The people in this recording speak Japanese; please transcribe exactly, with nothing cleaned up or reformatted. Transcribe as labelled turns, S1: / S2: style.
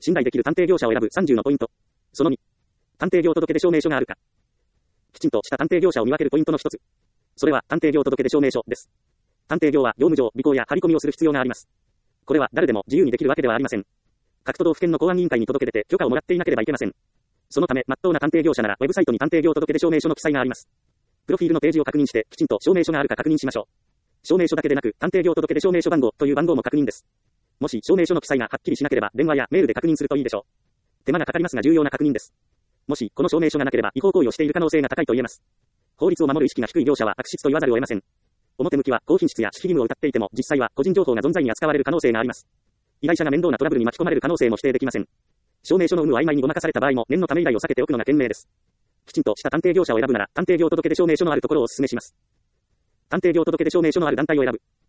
S1: 信頼できる探偵業者を選ぶさんじゅうのポイント。そのに。探偵業届出証明書があるか。きちんとした探偵業者を見分けるポイントの一つ。それは探偵業届出証明書です。探偵業は業務上、尾行や張り込みをする必要があります。これは誰でも自由にできるわけではありません。各都道府県の公安委員会に届け出て許可をもらっていなければいけません。そのため、真っ当な探偵業者なら、ウェブサイトに探偵業届出証明書の記載があります。プロフィールのページを確認して、きちんと証明書があるか確認しましょう。証明書だけでなく、探偵業届出証明書番号という番号も確認です。もし証明書の記載がはっきりしなければ、電話やメールで確認するといいでしょう。手間がかかりますが重要な確認です。もし、この証明書がなければ、違法行為をしている可能性が高いと言えます。法律を守る意識が低い業者は悪質と言わざるを得ません。表向きは高品質や守秘義務を謳っていても、実際は個人情報が存在に扱われる可能性があります。依頼者が面倒なトラブルに巻き込まれる可能性も否定できません。証明書の有無を曖昧にごまかされた場合も、念のため依頼を避けておくのが賢明です。きちんとした探偵業者を選ぶなら、探偵業届出証明書のあるところをお勧めします。探偵業届出証明書のある団体を選ぶ。